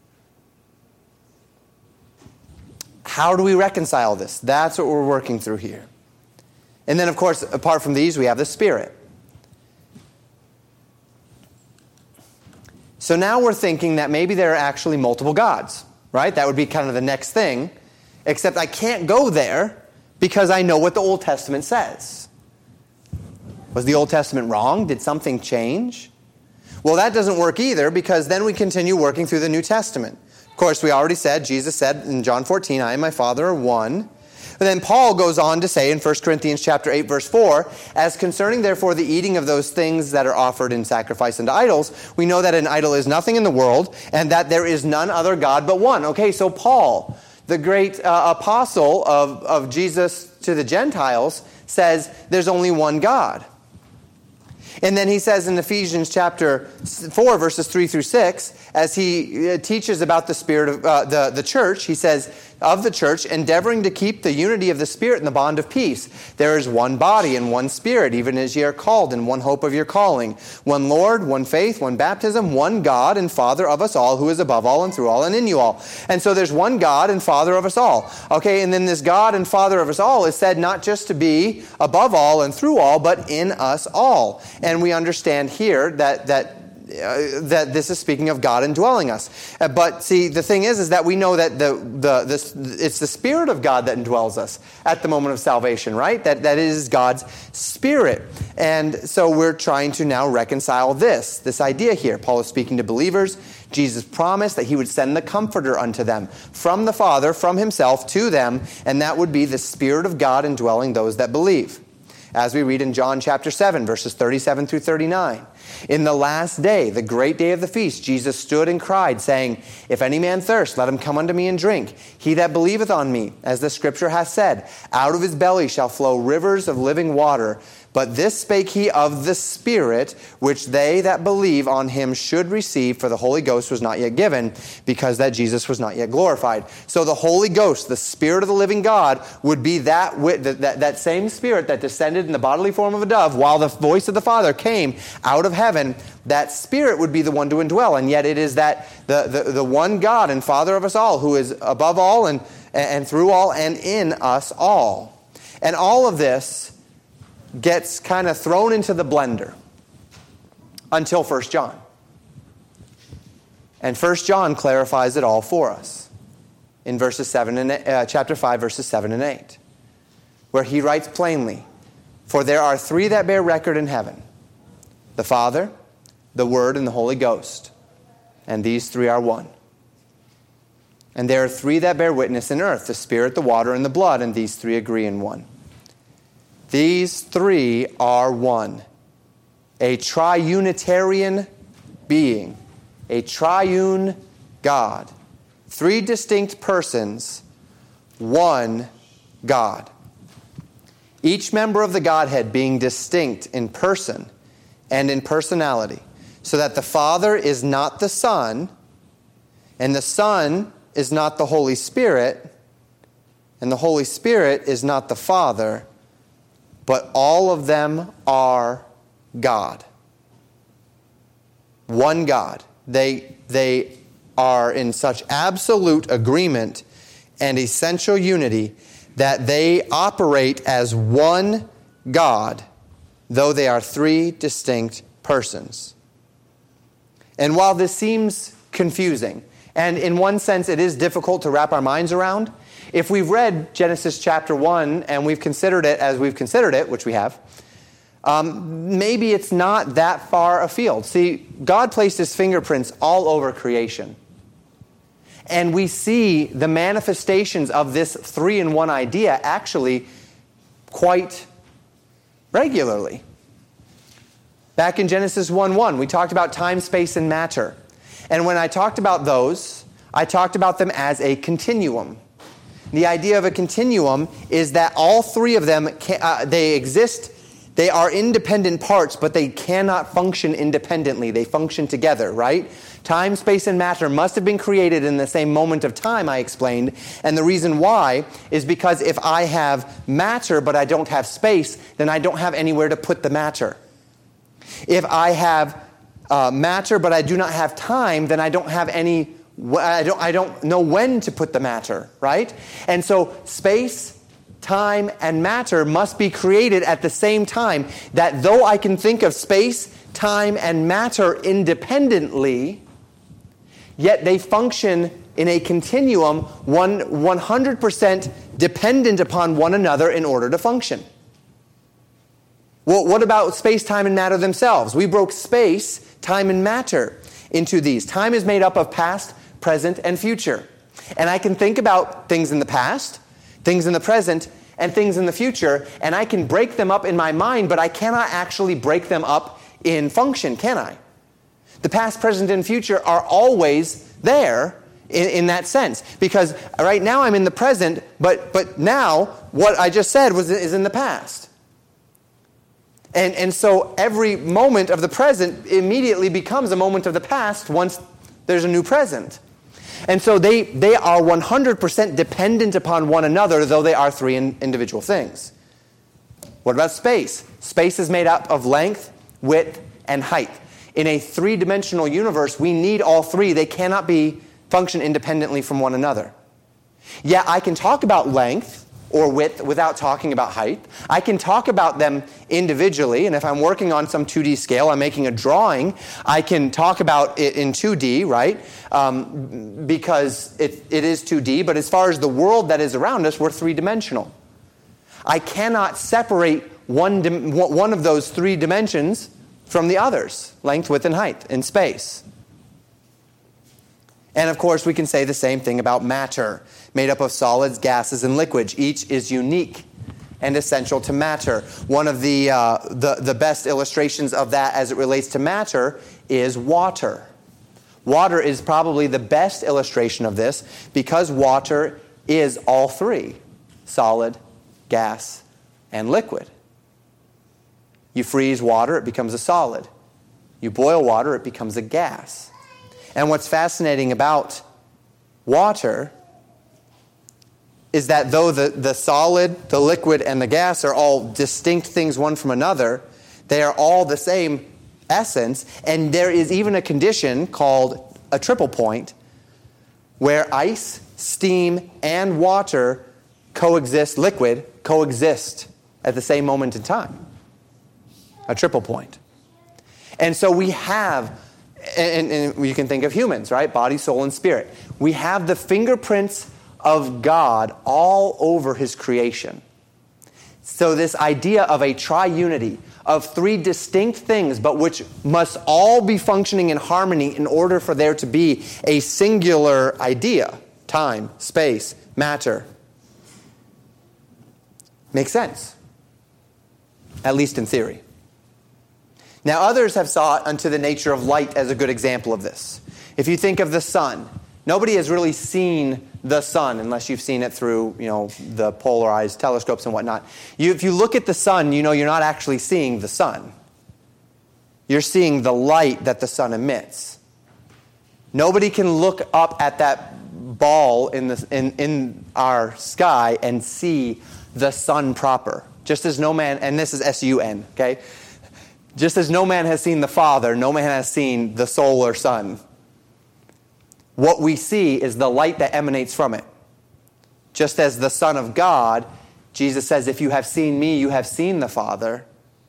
How do we reconcile this? That's what we're working through here. And then, of course, apart from these, we have the Spirit. So now we're thinking that maybe there are actually multiple gods, right? That would be kind of the next thing. Except I can't go there because I know what the Old Testament says. Was the Old Testament wrong? Did something change? Well, that doesn't work either, because then we continue working through the New Testament. Of course, we already said, Jesus said in John 14, "I and my Father are one." But then Paul goes on to say in 1 Corinthians chapter 8, verse 4, "As concerning therefore the eating of those things that are offered in sacrifice unto idols, we know that an idol is nothing in the world, and that there is none other God but one." Okay, so Paul, the great apostle of Jesus to the Gentiles, says there's only one God. And then he says in Ephesians chapter 4, verses 3 through 6, as he teaches about the Spirit of the church, he says, of the church, endeavoring to keep the unity of the Spirit in the bond of peace. There is one body and one Spirit, even as ye are called, in one hope of your calling. One Lord, one faith, one baptism, one God and Father of us all, who is above all and through all and in you all. And so there's one God and Father of us all. Okay, and then this God and Father of us all is said not just to be above all and through all, but in us all. And we understand here that this is speaking of God indwelling us. But see, the thing is that we know that it's the Spirit of God that indwells us at the moment of salvation, right? That is God's Spirit. And so we're trying to now reconcile this idea here. Paul is speaking to believers. Jesus promised that he would send the Comforter unto them from the Father, from himself to them, and that would be the Spirit of God indwelling those that believe. As we read in John chapter 7, verses 37 through 39. In the last day, the great day of the feast, Jesus stood and cried, saying, If any man thirst, let him come unto me and drink. He that believeth on me, as the Scripture hath said, out of his belly shall flow rivers of living water. But this spake he of the Spirit, which they that believe on him should receive, for the Holy Ghost was not yet given, because that Jesus was not yet glorified. So the Holy Ghost, the Spirit of the living God, would be that same Spirit that descended in the bodily form of a dove, while the voice of the Father came out of heaven. That Spirit would be the one to indwell, and yet it is that the one God and Father of us all, who is above all and through all and in us all. And all of this gets kind of thrown into the blender until 1 John. And 1 John clarifies it all for us in chapter 5, verses 7 and 8, where he writes plainly, For there are three that bear record in heaven, the Father, the Word, and the Holy Ghost. And these three are one. And there are three that bear witness in earth, the Spirit, the water, and the blood, and these three agree in one. These three are one. A triunitarian being. A triune God. Three distinct persons. One God. Each member of the Godhead being distinct in person and in personality. So that the Father is not the Son, and the Son is not the Holy Spirit, and the Holy Spirit is not the Father, but all of them are God. One God. They are in such absolute agreement and essential unity that they operate as one God, though they are three distinct persons. And while this seems confusing, and in one sense it is difficult to wrap our minds around, if we've read Genesis chapter 1 and we've considered it as we've considered it, which we have, maybe it's not that far afield. See, God placed his fingerprints all over creation. And we see the manifestations of this three-in-one idea actually quite regularly. Back in Genesis 1:1, we talked about time, space, and matter. And when I talked about those, I talked about them as a continuum. The idea of a continuum is that all three of them, they exist, they are independent parts, but they cannot function independently. They function together, right? Time, space, and matter must have been created in the same moment of time, I explained. And the reason why is because if I have matter but I don't have space, then I don't have anywhere to put the matter. If I have matter but I do not have time, then I don't have I don't know when to put the matter, right? And so space, time, and matter must be created at the same time, that though I can think of space, time, and matter independently, yet they function in a continuum, 100% dependent upon one another in order to function. Well, what about space, time, and matter themselves? We broke space, time, and matter into these. Time is made up of past, present, and future. And I can think about things in the past, things in the present, and things in the future, and I can break them up in my mind, but I cannot actually break them up in function, can I? The past, present, and future are always there, in that sense. Because right now I'm in the present, but now what I just said is in the past. And so every moment of the present immediately becomes a moment of the past once there's a new present. And so they are 100% dependent upon one another, though they are three individual things. What about space? Space is made up of length, width, and height. In a three-dimensional universe, we need all three. They cannot function independently from one another. Yeah, I can talk about length or width without talking about height. I can talk about them individually, and if I'm working on some 2D scale, I'm making a drawing, I can talk about it in 2D, right? Because it is 2D, but as far as the world that is around us, we're three-dimensional. I cannot separate one of those three dimensions from the others, length, width, and height in space. And of course, we can say the same thing about matter, made up of solids, gases, and liquids. Each is unique and essential to matter. One of the best illustrations of that as it relates to matter is water. Water is probably the best illustration of this because water is all three: solid, gas, and liquid. You freeze water, it becomes a solid. You boil water, it becomes a gas. And what's fascinating about water is that though the solid, the liquid, and the gas are all distinct things one from another, they are all the same essence. And there is even a condition called a triple point where ice, steam, and water liquid coexist at the same moment in time. A triple point. And so we have, and you can think of humans, right? Body, soul, and spirit. We have the fingerprints of God all over His creation. So this idea of a triunity, of three distinct things, but which must all be functioning in harmony in order for there to be a singular idea, time, space, matter, makes sense, at least in theory. Now, others have sought unto the nature of light as a good example of this. If you think of the sun, nobody has really seen the sun unless you've seen it through, the polarized telescopes and whatnot. If you look at the sun, you're not actually seeing the sun. You're seeing the light that the sun emits. Nobody can look up at that ball in our sky and see the sun proper. Just as no man, and this is S-U-N, okay? Just as no man has seen the Father, no man has seen the solar sun. What we see is the light that emanates from it. Just as the Son of God, Jesus says, if you have seen me, you have seen the Father.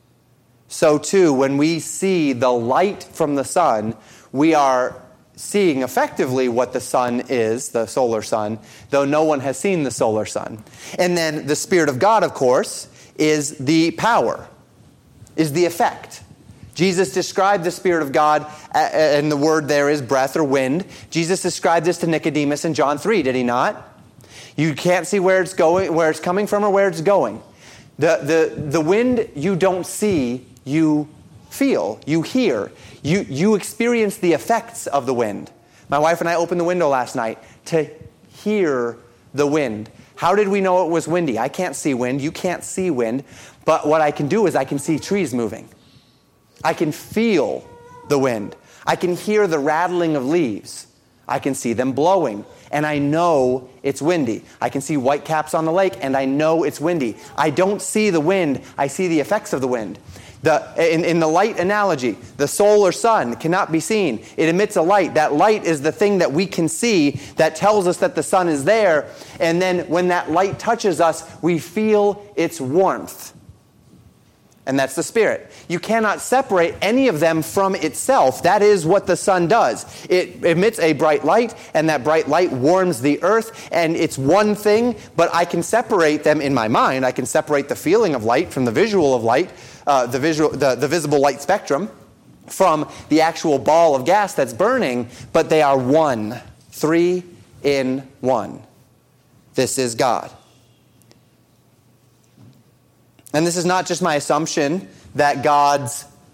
So too, when we see the light from the sun, we are seeing effectively what the sun is, the solar sun, though no one has seen the solar sun. And then the Spirit of God, of course, is the power, is the effect. Jesus described the Spirit of God, and the word there is breath or wind. Jesus described this to Nicodemus in John 3, did he not? You can't see where it's going, where it's coming from or where it's going. The wind you don't see, you feel, you hear. You experience the effects of the wind. My wife and I opened the window last night to hear the wind. How did we know it was windy? I can't see wind. You can't see wind. But what I can do is I can see trees moving. I can feel the wind. I can hear the rattling of leaves. I can see them blowing. And I know it's windy. I can see white caps on the lake, and I know it's windy. I don't see the wind. I see the effects of the wind. In the light analogy, the solar sun cannot be seen. It emits a light. That light is the thing that we can see that tells us that the sun is there. And then when that light touches us, we feel its warmth. And that's the Spirit. You cannot separate any of them from itself. That is what the sun does. It emits a bright light, and that bright light warms the earth, and it's one thing, but I can separate them in my mind. I can separate the feeling of light from the visual of light, the visible light spectrum, from the actual ball of gas that's burning, but they are one. Three in one. This is God. And this is not just my assumption that God's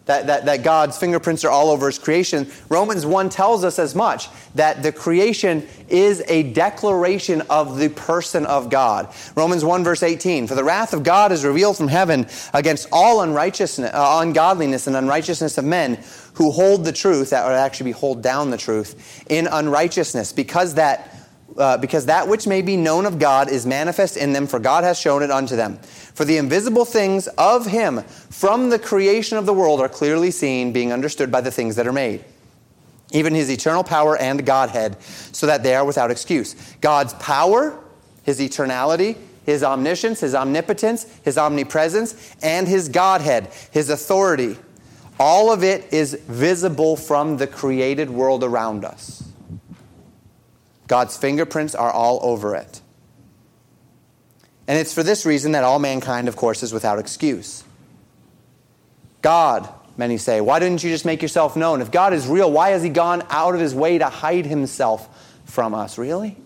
that God's fingerprints are all over his creation. Romans 1 tells us as much, that the creation is a declaration of the person of God. Romans 1 verse 18, for the wrath of God is revealed from heaven against all ungodliness and unrighteousness of men who hold the truth, that would actually be hold down the truth, in unrighteousness, because that which may be known of God is manifest in them, for God has shown it unto them. For the invisible things of him from the creation of the world are clearly seen, being understood by the things that are made, even his eternal power and Godhead, so that they are without excuse. God's power, his eternality, his omniscience, his omnipotence, his omnipresence, and his Godhead, his authority, all of it is visible from the created world around us. God's fingerprints are all over it. And it's for this reason that all mankind, of course, is without excuse. God, many say, why didn't you just make yourself known? If God is real, why has he gone out of his way to hide himself from us? Really?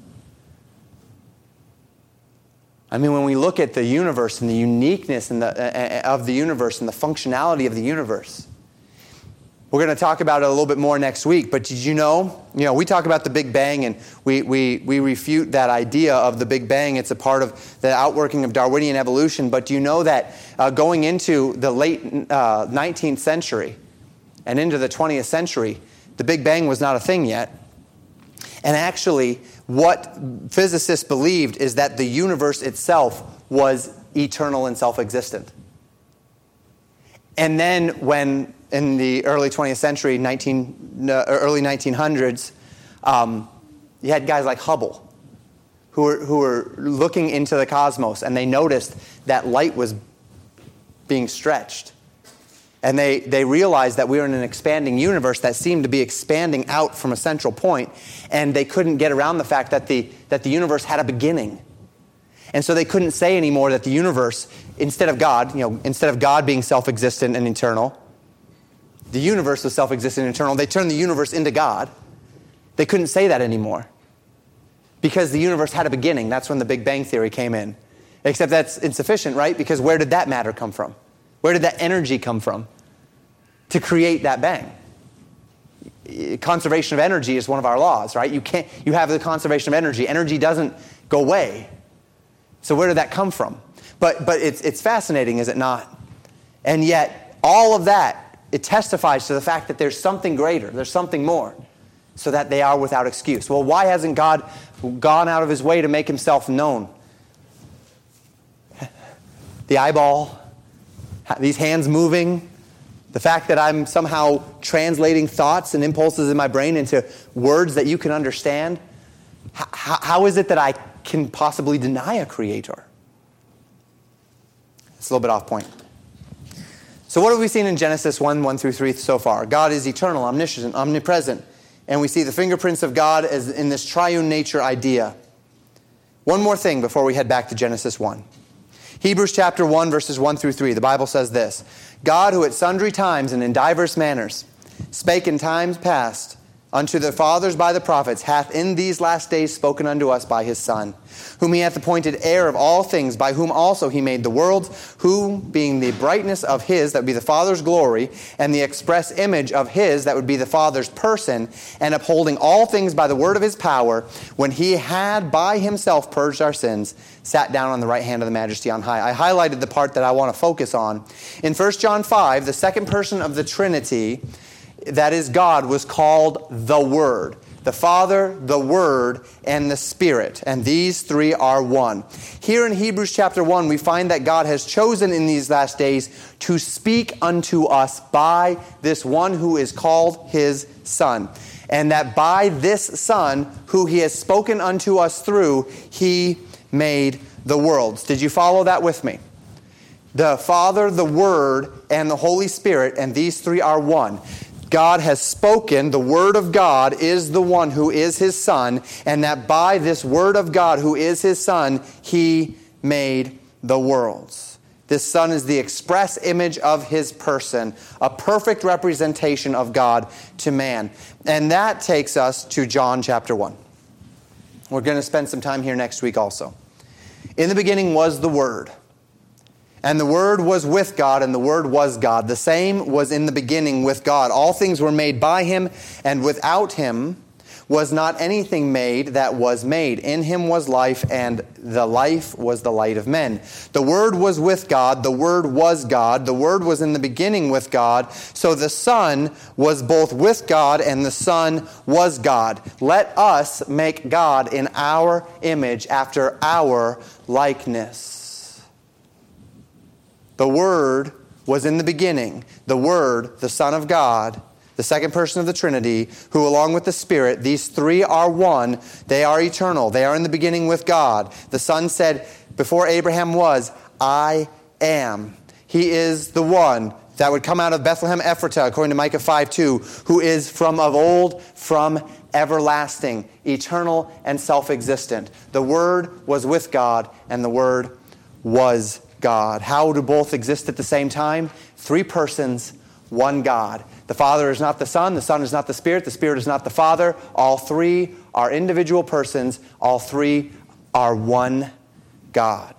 I mean, when we look at the universe and the uniqueness of the universe and the functionality of the universe, we're going to talk about it a little bit more next week, but did you know, we talk about the Big Bang and we refute that idea of the Big Bang. It's a part of the outworking of Darwinian evolution, but do you know that going into the late 19th century and into the 20th century, the Big Bang was not a thing yet. And actually, what physicists believed is that the universe itself was eternal and self-existent. And then when in the early 20th century, early 1900s, you had guys like Hubble who were looking into the cosmos, and they noticed that light was being stretched. And they realized that we were in an expanding universe that seemed to be expanding out from a central point, and they couldn't get around the fact that the universe had a beginning. And so they couldn't say anymore that the universe, instead of God being self-existent and eternal, the universe was self-existent and eternal. They turned the universe into God. They couldn't say that anymore because the universe had a beginning. That's when the Big Bang Theory came in. Except that's insufficient, right? Because where did that matter come from? Where did that energy come from to create that bang? Conservation of energy is one of our laws, right? You have the conservation of energy. Energy doesn't go away. So where did that come from? But it's fascinating, is it not? And yet, all of that, it testifies to the fact that there's something greater, there's something more, so that they are without excuse. Well, why hasn't God gone out of his way to make himself known? The eyeball, these hands moving, the fact that I'm somehow translating thoughts and impulses in my brain into words that you can understand. How is it that I can possibly deny a creator? It's a little bit off point. So what have we seen in Genesis 1 through 3 so far? God is eternal, omniscient, omnipresent. And we see the fingerprints of God as in this triune nature idea. One more thing before we head back to Genesis 1. Hebrews chapter 1, verses 1 through 3. The Bible says this: God, who at sundry times and in divers manners spake in times past unto the fathers by the prophets, hath in these last days spoken unto us by his Son, whom he hath appointed heir of all things, by whom also he made the worlds, who, being the brightness of his, that would be the Father's glory, and the express image of his, that would be the Father's person, and upholding all things by the word of his power, when he had by himself purged our sins, sat down on the right hand of the Majesty on high. I highlighted the part that I want to focus on. In 1 John 5, the second person of the Trinity, that is God, was called the Word. The Father, the Word, and the Spirit. And these three are one. Here in Hebrews chapter 1, we find that God has chosen in these last days to speak unto us by this one who is called his Son. And that by this Son, who he has spoken unto us through, he made the worlds. Did you follow that with me? The Father, the Word, and the Holy Spirit, and these three are one. God has spoken, the Word of God is the one who is his Son, and that by this Word of God who is his Son, he made the worlds. This Son is the express image of his person, a perfect representation of God to man. And that takes us to John chapter 1. We're going to spend some time here next week also. In the beginning was the Word, And the Word was with God, and the Word was God. The same was in the beginning with God. All things were made by Him, and without Him was not anything made that was made. In Him was life, and the life was the light of men. The Word was with God. The Word was God. The Word was in the beginning with God. So the Son was both with God, and the Son was God. Let us make God in our image, after our likeness. The Word was in the beginning. The Word, the Son of God, the second person of the Trinity, who along with the Spirit, these three are one. They are eternal. They are in the beginning with God. The Son said, before Abraham was, I am. He is the one that would come out of Bethlehem Ephratah, according to Micah 5:2, who is from of old, from everlasting, eternal and self-existent. The Word was with God, and the Word was God. How do both exist at the same time? Three persons, one God. The Father is not the Son is not the Spirit is not the Father. All three are individual persons. All three are one God.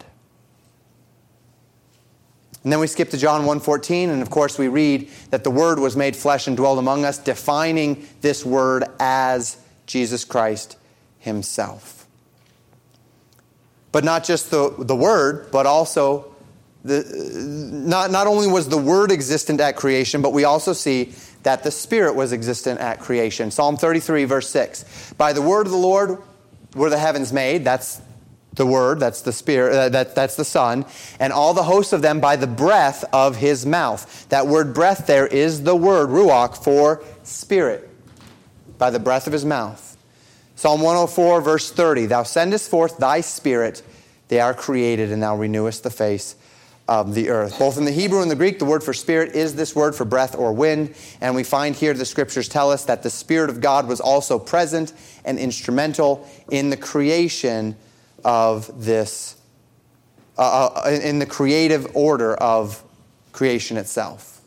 And then we skip to John 1:14, and of course we read that the Word was made flesh and dwelled among us, defining this Word as Jesus Christ Himself. But not just the Word, but also not only was the Word existent at creation, but we also see that the Spirit was existent at creation. Psalm 33, verse 6. By the word of the Lord were the heavens made. That's the Word, that's the Spirit, that's the Son. And all the hosts of them by the breath of His mouth. That word breath there is the word, ruach, for Spirit. By the breath of His mouth. Psalm 104, verse 30. Thou sendest forth Thy Spirit, they are created, and Thou renewest the face of the earth. Both in the Hebrew and the Greek, the word for spirit is this word for breath or wind. And we find here the Scriptures tell us that the Spirit of God was also present and instrumental in the creation of this, in the creative order of creation itself.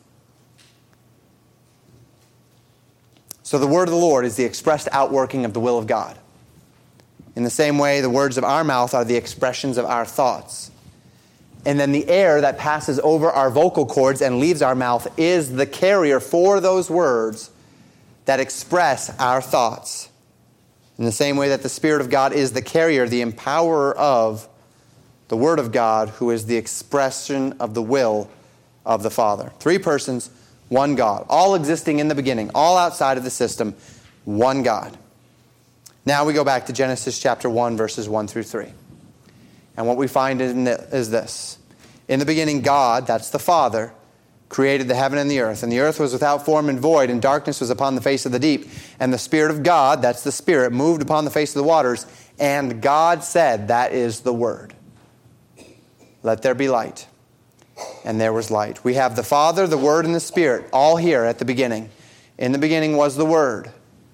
So the word of the Lord is the expressed outworking of the will of God. In the same way, the words of our mouth are the expressions of our thoughts. And then the air that passes over our vocal cords and leaves our mouth is the carrier for those words that express our thoughts. In the same way that the Spirit of God is the carrier, the empowerer of the Word of God, who is the expression of the will of the Father. Three persons, one God. All existing in the beginning, all outside of the system, one God. Now we go back to Genesis chapter 1, verses 1 through 3. And what we find is this. In the beginning, God, that's the Father, created the heaven and the earth. And the earth was without form and void, and darkness was upon the face of the deep. And the Spirit of God, that's the Spirit, moved upon the face of the waters. And God said, that is the Word. Let there be light. And there was light. We have the Father, the Word, and the Spirit, all here at the beginning. In the beginning was the Word.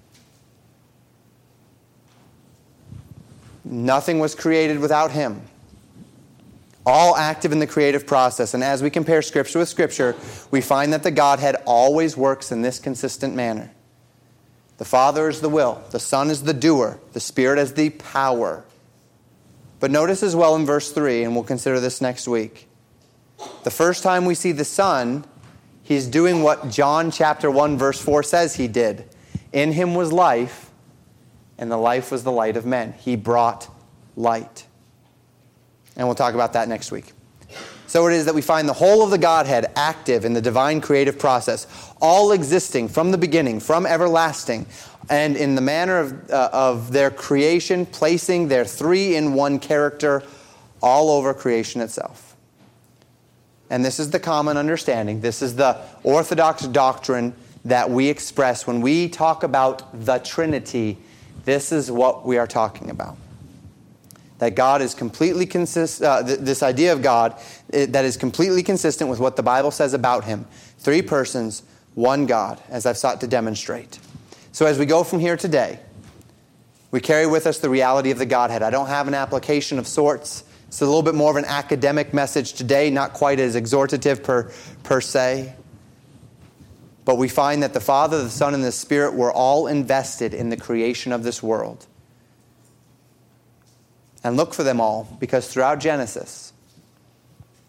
Nothing was created without Him. All active in the creative process. And as we compare Scripture with Scripture, we find that the Godhead always works in this consistent manner. The Father is the will. The Son is the doer. The Spirit is the power. But notice as well in verse 3, and we'll consider this next week. The first time we see the Son, He's doing what John chapter 1 verse 4 says He did. In Him was life, and the life was the light of men. He brought light. And we'll talk about that next week. So it is that we find the whole of the Godhead active in the divine creative process, all existing from the beginning, from everlasting, and in the manner of their creation, placing their three-in-one character all over creation itself. And this is the common understanding. This is the orthodox doctrine that we express when we talk about the Trinity. This is what we are talking about. That God is completely this idea of God that is completely consistent with what the Bible says about Him. Three persons, one God, as I've sought to demonstrate. So as we go from here today, we carry with us the reality of the Godhead. I don't have an application of sorts. It's a little bit more of an academic message today, not quite as exhortative per se. But we find that the Father, the Son, and the Spirit were all invested in the creation of this world. And look for them all, because throughout Genesis,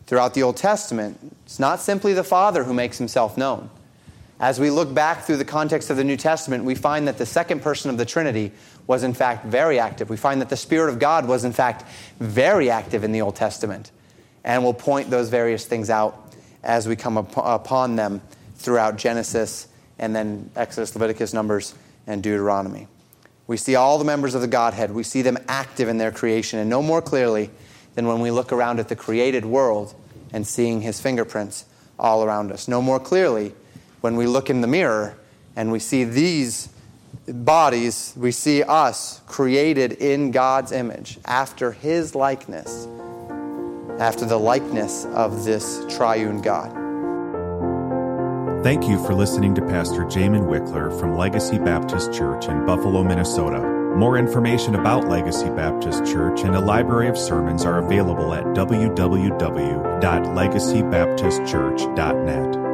throughout the Old Testament, it's not simply the Father who makes himself known. As we look back through the context of the New Testament, we find that the second person of the Trinity was in fact very active. We find that the Spirit of God was in fact very active in the Old Testament. And we'll point those various things out as we come upon them throughout Genesis and then Exodus, Leviticus, Numbers, and Deuteronomy. We see all the members of the Godhead. We see them active in their creation, and no more clearly than when we look around at the created world and seeing his fingerprints all around us. No more clearly when we look in the mirror and we see these bodies, we see us created in God's image, after his likeness, after the likeness of this triune God. Thank you for listening to Pastor Jamin Wickler from Legacy Baptist Church in Buffalo, Minnesota. More information about Legacy Baptist Church and a library of sermons are available at www.legacybaptistchurch.net.